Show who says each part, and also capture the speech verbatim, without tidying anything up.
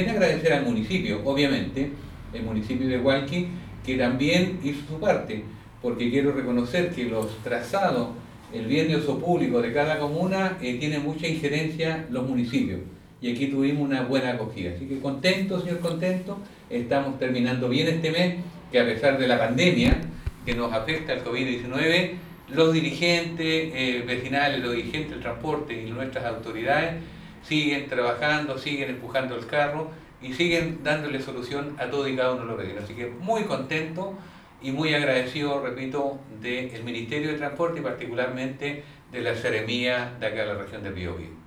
Speaker 1: Agradecer al municipio, obviamente, el municipio de Hualqui, que también hizo su parte, porque quiero reconocer que los trazados, el bien de uso público de cada comuna, eh, tiene mucha injerencia los municipios. Y aquí tuvimos una buena acogida. Así que contento, señor contento, estamos terminando bien este mes, que a pesar de la pandemia que nos afecta el COVID diecinueve, los dirigentes eh, vecinales, los dirigentes del transporte y nuestras autoridades siguen trabajando, siguen empujando el carro y siguen dándole solución a todo y cada uno de los vecinos. Así que muy contento y muy agradecido, repito, del Ministerio de Transporte y particularmente de la Seremía de acá de la región de Biobío.